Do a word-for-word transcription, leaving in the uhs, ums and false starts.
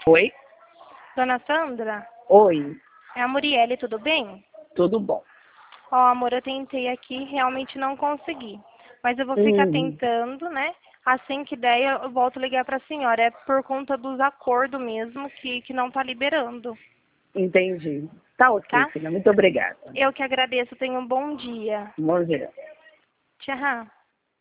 Foi? Dona Sandra, Oi, é a Muriele, tudo bem? tudo bom? Ó, amor, eu tentei aqui, realmente não consegui. Mas eu vou ficar Hum, tentando, né? Assim que der, eu volto a ligar para a senhora. É por conta dos acordos mesmo que, que não tá liberando, entendi. Tá ok, tá? filha. Muito obrigada. Eu que agradeço, tenha um bom dia. Bom dia. Tchau.